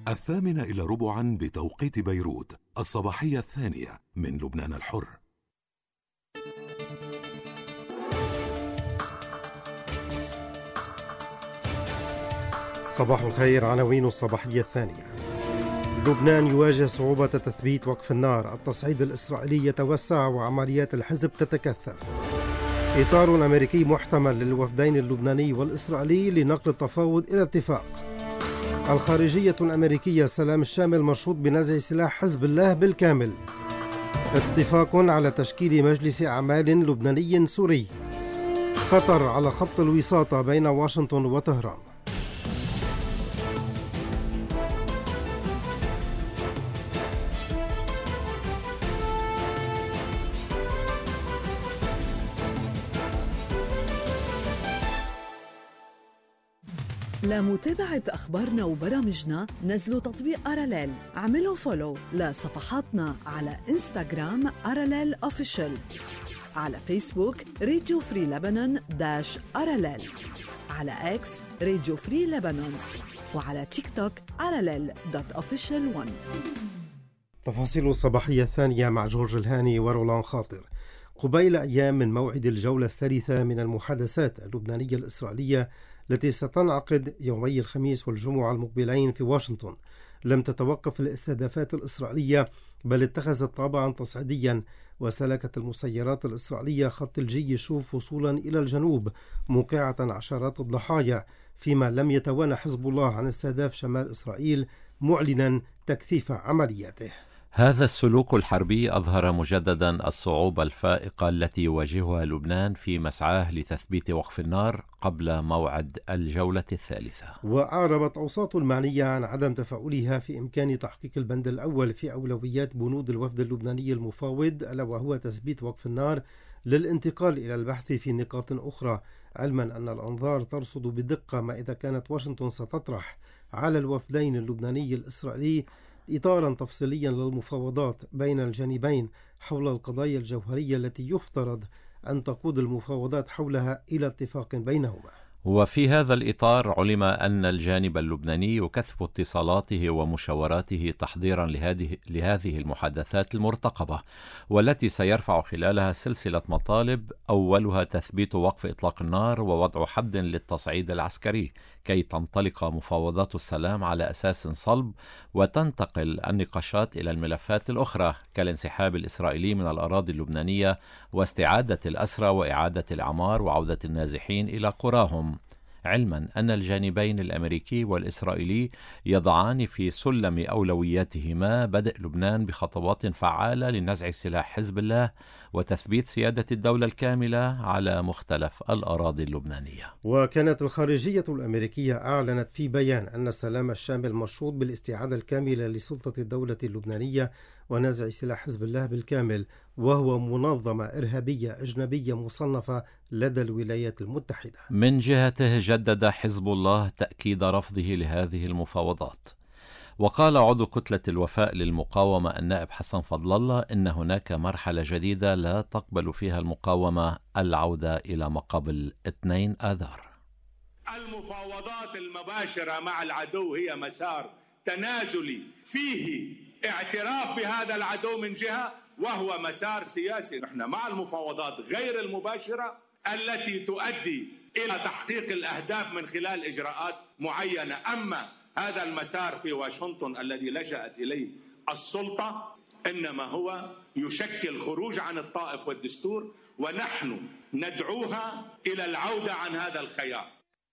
8:45 بتوقيت بيروت، الصباحية الثانية من لبنان الحر. صباح الخير. عناوين الصباحية الثانية. لبنان يواجه صعوبة تثبيت وقف النار، التصعيد الإسرائيلي يتوسع وعمليات الحزب تتكثف. إطار أمريكي محتمل للوفدين اللبناني والإسرائيلي لنقل التفاوض إلى اتفاق. الخارجية الأمريكية السلام الشامل مشروط بنزع سلاح حزب الله بالكامل. اتفاق على تشكيل مجلس أعمال لبناني سوري. قطر على خط الوساطة بين واشنطن وطهران. لمتابعة أخبارنا وبرامجنا نزلوا تطبيق أراليل. اعملوا فولو لصفحاتنا على إنستغرام أراليل أوفيشل، على فيسبوك راديو فري لبنان -أراليل، على إكس راديو فري لبنان، وعلى تيك توك aralel.official1. تفاصيل الصباحية الثانية مع جورج الهاني ورولان خاطر. قبيل أيام من موعد الجولة الثالثة من المحادثات اللبنانية الإسرائيلية التي ستنعقد يومي الخميس والجمعة المقبلين في واشنطن، لم تتوقف الاستهدافات الإسرائيلية، بل اتخذت طابعا تصعيديا، وسلكت المسيرات الإسرائيلية خط الجيش وصولا إلى الجنوب، موقعة عشرات الضحايا، فيما لم يتوانى حزب الله عن استهداف شمال إسرائيل، معلنا تكثيف عملياته. هذا السلوك الحربي أظهر مجددا الصعوبة الفائقة التي يواجهها لبنان في مسعاه لتثبيت وقف النار قبل موعد الجولة الثالثة. وأعربت أوساط المعنية عن عدم تفاؤلها في إمكان تحقيق البند الأول في أولويات بنود الوفد اللبناني المفاوض، ألا وهو تثبيت وقف النار، للانتقال إلى البحث في نقاط أخرى، علما أن الأنظار ترصد بدقة ما إذا كانت واشنطن ستطرح على الوفدين اللبناني الإسرائيلي إطارا تفصيليا للمفاوضات بين الجانبين حول القضايا الجوهرية التي يفترض أن تقود المفاوضات حولها إلى اتفاق بينهما. وفي هذا الإطار علم أن الجانب اللبناني يكثف اتصالاته ومشاوراته تحضيرا لهذه المحادثات المرتقبة، والتي سيرفع خلالها سلسلة مطالب، أولها تثبيت وقف إطلاق النار ووضع حد للتصعيد العسكري كي تنطلق مفاوضات السلام على أساس صلب، وتنتقل النقاشات إلى الملفات الأخرى كالانسحاب الإسرائيلي من الأراضي اللبنانية واستعادة الأسرى وإعادة الأعمار وعودة النازحين إلى قراهم، علما أن الجانبين الأمريكي والإسرائيلي يضعان في سلم أولوياتهما بدء لبنان بخطوات فعالة لنزع سلاح حزب الله وتثبيت سيادة الدولة الكاملة على مختلف الأراضي اللبنانية. وكانت الخارجية الأمريكية أعلنت في بيان أن السلام الشامل مشروط بالاستعادة الكاملة لسلطة الدولة اللبنانية ونزع سلاح حزب الله بالكامل، وهو منظمة إرهابية أجنبية مصنفة لدى الولايات المتحدة. من جهته جدد حزب الله تأكيد رفضه لهذه المفاوضات، وقال عضو كتلة الوفاء للمقاومة النائب حسن فضل الله إن هناك مرحلة جديدة لا تقبل فيها المقاومة العودة إلى ما قبل 2 آذار. المفاوضات المباشرة مع العدو هي مسار تنازلي فيه اعتراف بهذا العدو من جهة، وهو مسار سياسي. نحن مع المفاوضات غير المباشرة التي تؤدي إلى تحقيق الأهداف من خلال إجراءات معينة. أما هذا المسار في واشنطن الذي لجأت إليه السلطة إنما هو يشكل خروج عن الطائف والدستور، ونحن ندعوها إلى العودة عن هذا الخيار.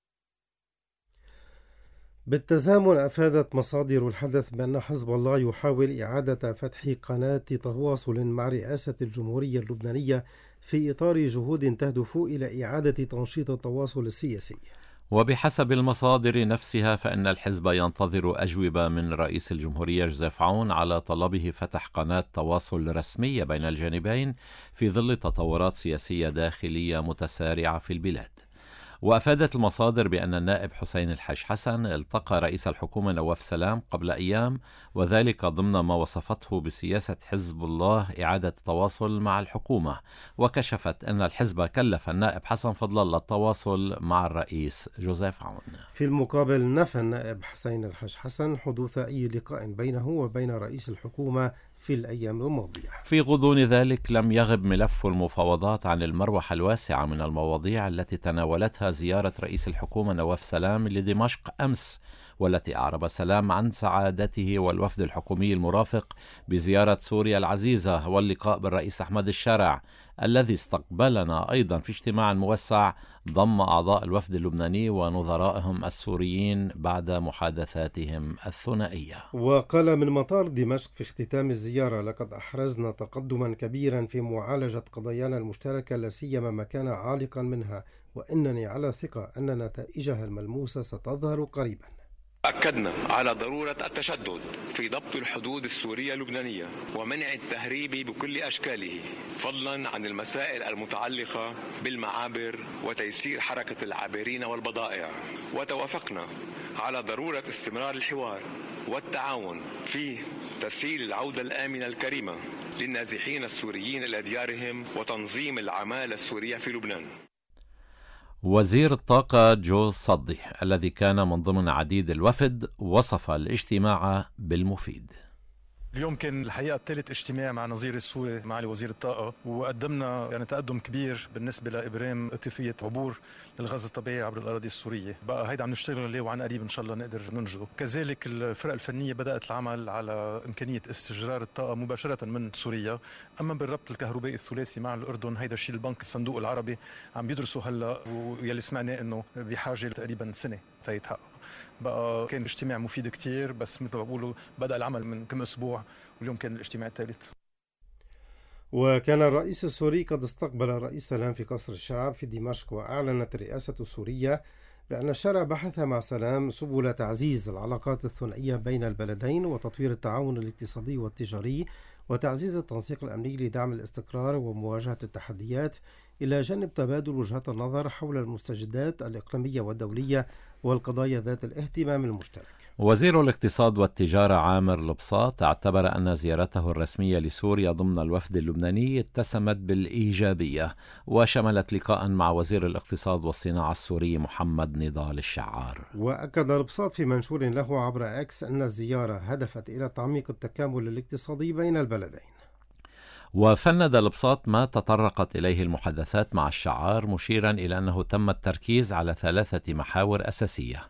بالتزامن أفادت مصادر الحدث بأن حزب الله يحاول إعادة فتح قناة تواصل مع رئاسة الجمهورية اللبنانية في إطار جهود تهدف إلى إعادة تنشيط التواصل السياسي. وبحسب المصادر نفسها فإن الحزب ينتظر أجوبة من رئيس الجمهورية جوزيف عون على طلبه فتح قناة تواصل رسمية بين الجانبين في ظل تطورات سياسية داخلية متسارعة في البلاد. وأفادت المصادر بأن النائب حسين الحج حسن التقى رئيس الحكومة نواف سلام قبل أيام، وذلك ضمن ما وصفته بسياسة حزب الله إعادة التواصل مع الحكومة، وكشفت أن الحزب كلف النائب حسن فضل الله التواصل مع الرئيس جوزيف عون. في المقابل نفى النائب حسين الحج حسن حدوث أي لقاء بينه وبين رئيس الحكومة في الأيام الماضية. في غضون ذلك لم يغب ملف المفاوضات عن المروحة الواسعة من المواضيع التي تناولتها زيارة رئيس الحكومة نواف سلام لدمشق أمس، والتي أعرب سلام عن سعادته والوفد الحكومي المرافق بزيارة سوريا العزيزة واللقاء بالرئيس أحمد الشرع، الذي استقبلنا أيضا في اجتماع موسع ضم أعضاء الوفد اللبناني ونظرائهم السوريين بعد محادثاتهم الثنائية. وقال من مطار دمشق في اختتام الزيارة: لقد أحرزنا تقدما كبيرا في معالجة قضايانا المشتركة، لا سيما ما كان عالقا منها، وإنني على ثقة أن نتائجها الملموسة ستظهر قريبا. أكدنا على ضرورة التشدد في ضبط الحدود السورية اللبنانية ومنع التهريب بكل أشكاله، فضلا عن المسائل المتعلقة بالمعابر وتيسير حركة العابرين والبضائع. وتوافقنا على ضرورة استمرار الحوار والتعاون في تسهيل العودة الآمنة الكريمة للنازحين السوريين إلى ديارهم وتنظيم العمالة السورية في لبنان. وزير الطاقة جو صدي الذي كان من ضمن عديد الوفد وصف الاجتماع بالمفيد. اليوم كان الحقيقة الثالث اجتماع مع نظير السوري معالي وزير الطاقة، وقدمنا تقدم كبير بالنسبة لإبرام اتفاقية عبور للغاز الطبيعي عبر الأراضي السورية. بقى هيدا عم نشتغل عليه وعن قريب إن شاء الله نقدر ننجزه. كذلك الفرق الفنية بدأت العمل على إمكانية استجرار الطاقة مباشرة من سوريا. أما بالربط الكهربائي الثلاثي مع الأردن، هيدا الشيء البنك الصندوق العربي عم بيدرسوا هلا، ويلي سمعنا إنه بحاجة تقريبا سنة تيتحقق. بقى كان اجتماع مفيد كتير، بس مثل ما بقولوا بدأ العمل من كم أسبوع، واليوم كان الاجتماع الثالث. وكان الرئيس السوري قد استقبل الرئيس سلام في قصر الشعب في دمشق، وأعلنت الرئاسة السورية بأن الشرع بحث مع سلام سبل تعزيز العلاقات الثنائية بين البلدين وتطوير التعاون الاقتصادي والتجاري وتعزيز التنسيق الأمني لدعم الاستقرار ومواجهة التحديات، إلى جانب تبادل وجهات النظر حول المستجدات الإقليمية والدولية والقضايا ذات الاهتمام المشترك. وزير الاقتصاد والتجارة عامر لبساط اعتبر أن زيارته الرسمية لسوريا ضمن الوفد اللبناني اتسمت بالإيجابية، وشملت لقاء مع وزير الاقتصاد والصناعة السوري محمد نضال الشعار. وأكد لبساط في منشور له عبر إكس أن الزيارة هدفت إلى تعميق التكامل الاقتصادي بين البلدين. وفند لبساط ما تطرقت إليه المحادثات مع الشعار، مشيرا إلى أنه تم التركيز على 3 محاور أساسية،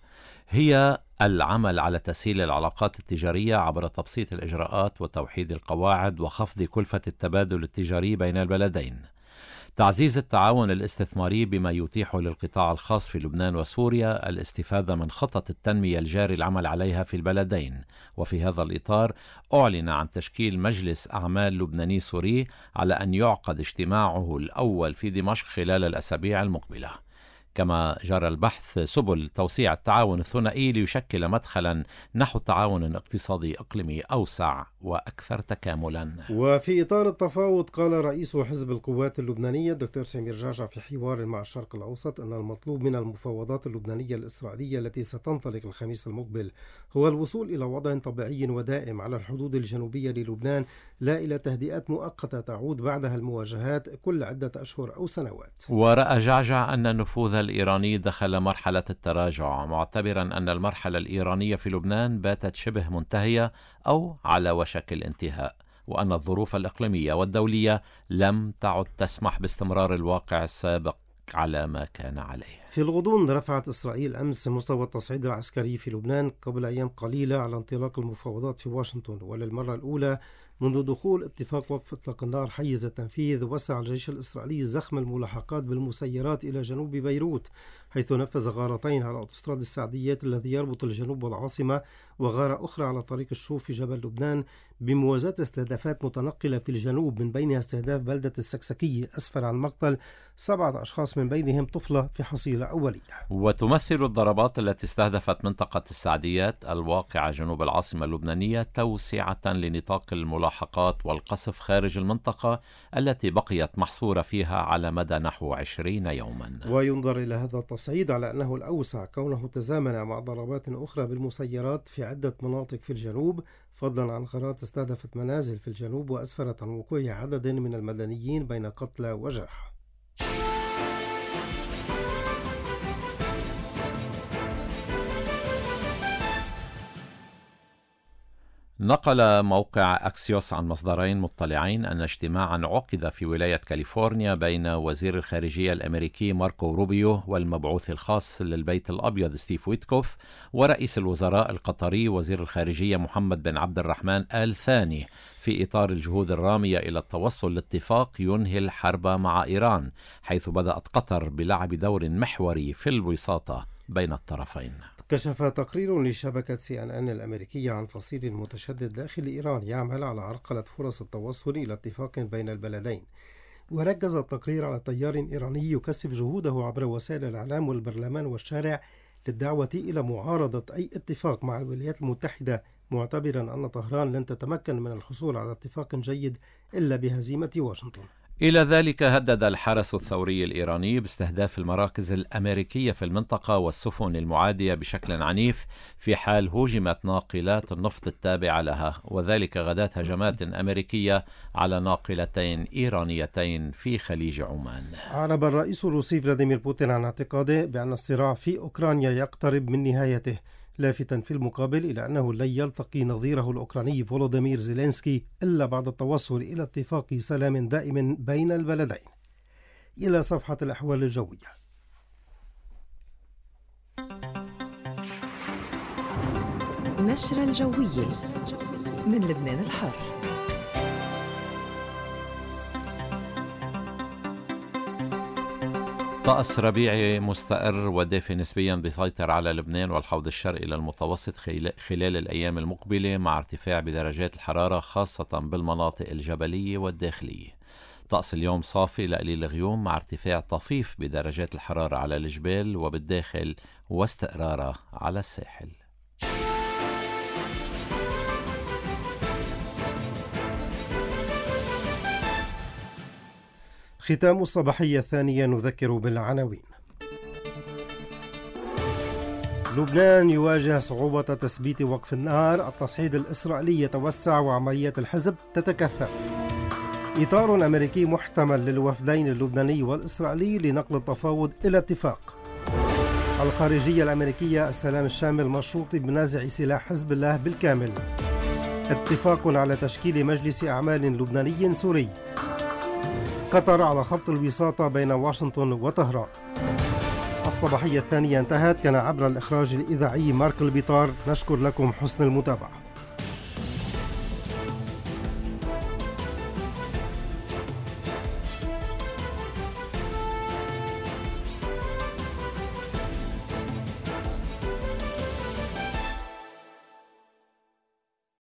هي العمل على تسهيل العلاقات التجارية عبر تبسيط الإجراءات وتوحيد القواعد وخفض كلفة التبادل التجاري بين البلدين، تعزيز التعاون الاستثماري بما يتيح للقطاع الخاص في لبنان وسوريا الاستفادة من خطط التنمية الجاري العمل عليها في البلدين. وفي هذا الإطار أعلن عن تشكيل مجلس أعمال لبناني سوري على أن يعقد اجتماعه الأول في دمشق خلال الأسابيع المقبلة. كما جرى البحث سبل توسيع التعاون الثنائي ليشكل مدخلا نحو تعاون اقتصادي إقليمي أوسع وأكثر تكاملا. وفي إطار التفاوض قال رئيس حزب القوات اللبنانية الدكتور سمير جعجع في حوار مع الشرق الأوسط أن المطلوب من المفاوضات اللبنانية الإسرائيلية التي ستنطلق الخميس المقبل هو الوصول إلى وضع طبيعي ودائم على الحدود الجنوبية للبنان، لا إلى تهدئات مؤقتة تعود بعدها المواجهات كل عدة أشهر أو سنوات. ورأى جعجع أن النفوذ الإيراني دخل مرحلة التراجع، معتبرا أن المرحلة الإيرانية في لبنان باتت شبه منتهية أو على وشك الانتهاء، وأن الظروف الإقليمية والدولية لم تعد تسمح باستمرار الواقع السابق على ما كان عليه. في الغضون رفعت إسرائيل أمس مستوى التصعيد العسكري في لبنان قبل أيام قليلة على انطلاق المفاوضات في واشنطن، وللمرة الأولى منذ دخول اتفاق وقف إطلاق النار حيز التنفيذ. وسع الجيش الإسرائيلي زخم الملاحقات بالمسيرات إلى جنوب بيروت، حيث نفذ غارتين على أوتوستراد السعديات الذي يربط الجنوب والعاصمة، وغارة أخرى على طريق الشوف في جبل لبنان، بموازاة استهدافات متنقلة في الجنوب، من بينها استهداف بلدة السكسكية أسفر عن مقتل 7 أشخاص من بينهم طفلة في حصيلة أولية. وتمثل الضربات التي استهدفت منطقة السعديات الواقعة جنوب العاصمة اللبنانية توسعة لنطاق الملاحقات والقصف خارج المنطقة التي بقيت محصورة فيها على مدى نحو 20 يوما. وينظر إلى هذا التصعيد التصعيد على أنه الأوسع كونه تزامن مع ضربات أخرى بالمسيرات في عدة مناطق في الجنوب، فضلا عن غارات استهدفت منازل في الجنوب وأسفرت عن وقوع عدد من المدنيين بين قتلى وجرحى. نقل موقع أكسيوس عن مصدرين مطلعين أن اجتماعا عقد في ولاية كاليفورنيا بين وزير الخارجية الأمريكي ماركو روبيو والمبعوث الخاص للبيت الأبيض ستيف ويتكوف ورئيس الوزراء القطري وزير الخارجية محمد بن عبد الرحمن آل ثاني في إطار الجهود الرامية إلى التوصل لاتفاق ينهي الحرب مع إيران، حيث بدأت قطر بلعب دور محوري في الوساطة بين الطرفين. كشف تقرير لشبكة CNN الأمريكية عن فصيل متشدد داخل إيران يعمل على عرقلة فرص التوصل إلى اتفاق بين البلدين، وركز التقرير على تيار إيراني يكثف جهوده عبر وسائل الإعلام والبرلمان والشارع للدعوة إلى معارضة أي اتفاق مع الولايات المتحدة، معتبرا أن طهران لن تتمكن من الحصول على اتفاق جيد إلا بهزيمة واشنطن. إلى ذلك هدد الحرس الثوري الإيراني باستهداف المراكز الأمريكية في المنطقة والسفن المعادية بشكل عنيف في حال هوجمت ناقلات النفط التابعة لها، وذلك غداة هجمات أمريكية على ناقلتين إيرانيتين في خليج عمان. أعرب الرئيس الروسي فلاديمير بوتين عن اعتقاده بأن الصراع في أوكرانيا يقترب من نهايته، لافتا في المقابل إلى أنه لن يلتقي نظيره الأوكراني فولوديمير زيلينسكي إلا بعد التوصل إلى اتفاق سلام دائم بين البلدين. إلى صفحة الأحوال الجوية. نشرة الجوية من لبنان الحر. طقس ربيعي مستقر ودافئ نسبيا بيسيطر على لبنان والحوض الشرقي للمتوسط خلال الأيام المقبلة، مع ارتفاع بدرجات الحرارة خاصة بالمناطق الجبلية والداخلية. طقس اليوم صافي لقليل الغيوم مع ارتفاع طفيف بدرجات الحرارة على الجبال وبالداخل واستقرارها على الساحل. ختام الصباحية الثانية نذكر بالعناوين. لبنان يواجه صعوبة تثبيت وقف النار، التصعيد الإسرائيلي يتوسع وعمليات الحزب تتكثف. إطار أمريكي محتمل للوفدين اللبناني والإسرائيلي لنقل التفاوض إلى اتفاق. الخارجية الأمريكية السلام الشامل مشروط بنزع سلاح حزب الله بالكامل. اتفاق على تشكيل مجلس أعمال لبناني سوري. قطر على خط الوساطة بين واشنطن وطهران. الصباحية الثانية انتهت، كان عبر الإخراج الإذاعي مارك البيطار. نشكر لكم حسن المتابعة.